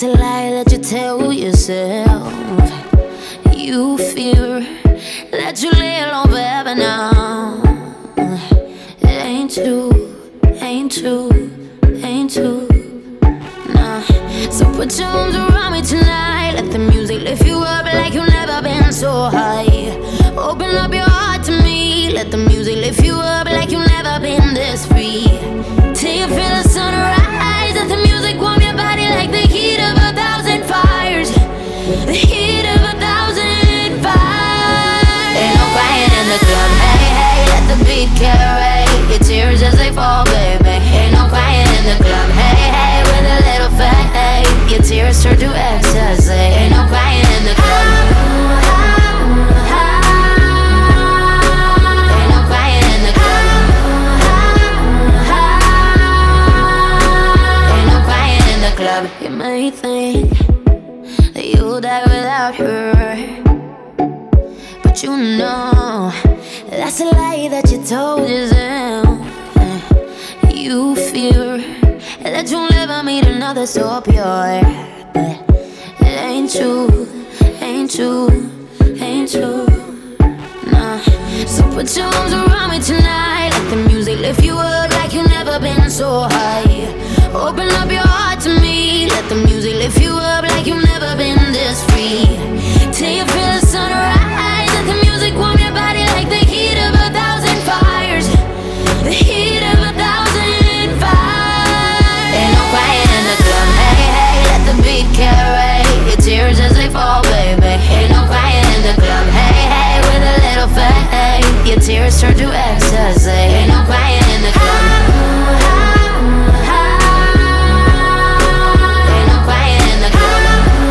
That's a lie that you tell yourself. You fear that you lay alone forever now. It ain't true, ain't true, ain't true. Nah. So put your arms around me tonight. Let the music lift you up like you've never been so high. Open up your heart to me. Let the music lift you up like you've never been this free. Till you feel the sunrise. Let the music warm your body like the heat of 1,000 fires. The heat of 1,000 fires. Ain't no crying in the club. Hey, hey, let the beat carry your tears as they fall, baby. Ain't no crying in the club. Hey, hey, with a little fade, your tears turn to ecstasy. Ain't no crying in the club. Ain't no crying in the club. Ain't no crying in the club. You may think that you'll die without her, but you know that's a lie that you told yourself. You fear that you'll never meet another so pure, but it ain't true, ain't true, ain't true. Nah. So put your arms around me tonight. Let the music lift you up like you've never been so high. Open up your heart to me. Let the music lift you up like you've never been this free. Till you feel the sunrise. Let the music warm your body like the heat of 1,000 fires. The heat of 1,000 fires. Ain't no crying in the club. Hey, hey, let the beat carry your tears as they fall, baby. Ain't no crying in the club. Hey, hey, with a little fade, your tears turn to ecstasy. Ain't no crying in the club. Ain't no crying in the club.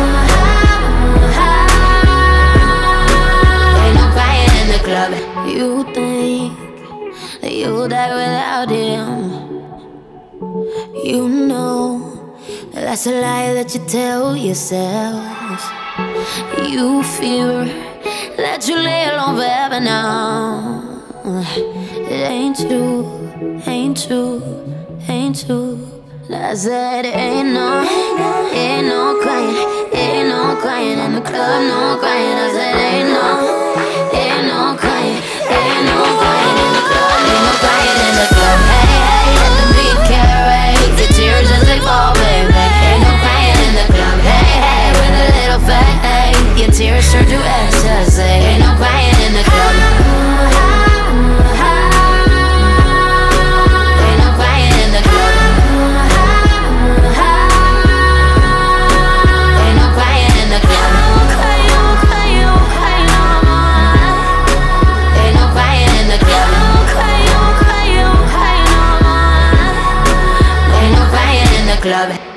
Ain't no crying in the club. You think that you'll die without him. You know that's a lie that you tell yourself. You fear that you lay alone forever now. It ain't true, ain't true, ain't true. I said ain't no crying, ain't no crying in the club, no crying. I said ain't no crying, ain't no crying in the club, ain't no crying in the club. Hey, hey, let the beat carry your tears as they fall, baby. Ain't no crying in the club. Hey, hey, with a little fade, your tears turn to ecstasy. Ain't no crying in the club. Ain't no crying in the club. Ain't no crying in the club. Ain't no crying in the club. Ain't no crying in the club.